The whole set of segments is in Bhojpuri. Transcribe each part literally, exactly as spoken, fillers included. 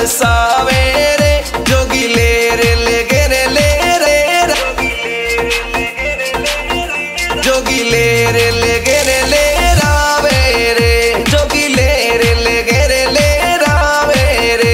बरसावे रे, जोगी ले रे ले गे रे ले रे रा। जोगी ले रे ले गे रे ले रावे रे, जोगी ले रे ले गे रे ले रावे रे।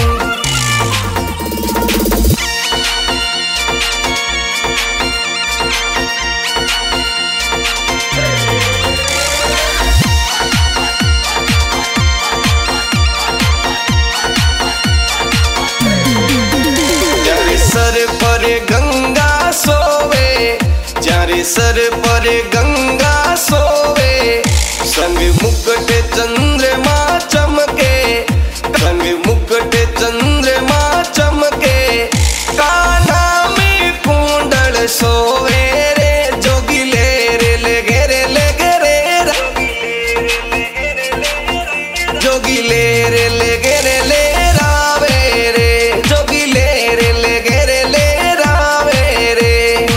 सर पर गंगा सोवे, जारे सर पर गंगा सोवे, संग मुकुट चंद्रमा चमके, संग मुकुट चंद्रमा चमके, काना में कुंडल सोवे रे, जोगी ले रे ले गे रे ले गे रे रा। जोगी ले रे ले गे रे ले रावे रे, जोगी ले रे ले गे रे ले रावे रे।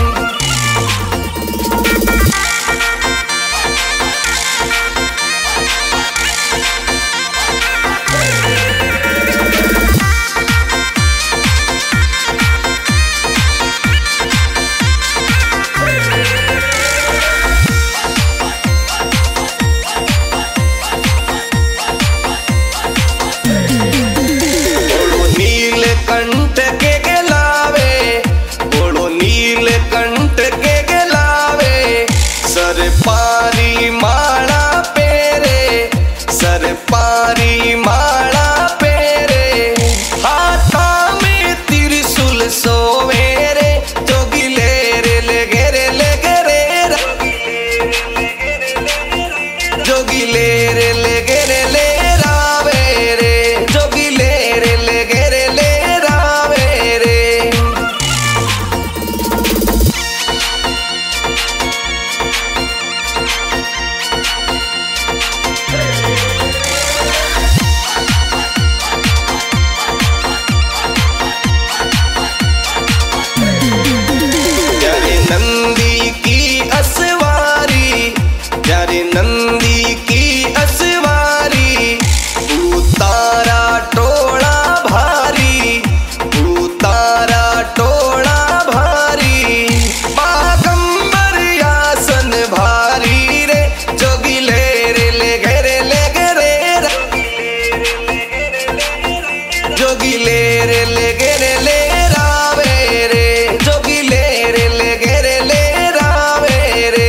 कंठ के गलावे, बोलो नील कंठ के गलावे, सर पारी माला पेरे, सर पारी माला पेरे, हाथा में त्रिशूल सोवे रे, जोगी ले रे ले गे रे ले गे रे रा। जोगी ले रे ले गे रे ले रावे रे, जोगी ले रे ले गे रे ले रावे रे। जारे नंदी की असवारी, जारे नंदी की असवारी, उतारा टोला भारी, उतारा टोला भारी, बागंबर आसन भारी रे, जोगी ले रे ले गे रे ले गे रे रा। जोगी ले रे ले गे रे ले रावे रे, जोगी ले रे ले गे रे ले रावे रे।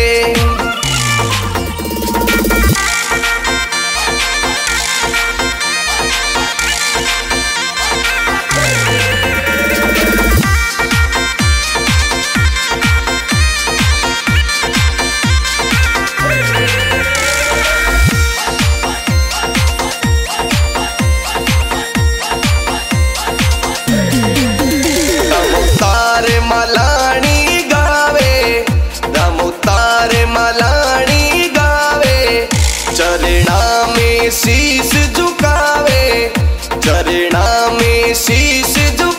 दामोतार मलानी गावे, दामोतार मलानी गावे, चरणा में शीश झुकावे, चरणा में शीश झुकावे।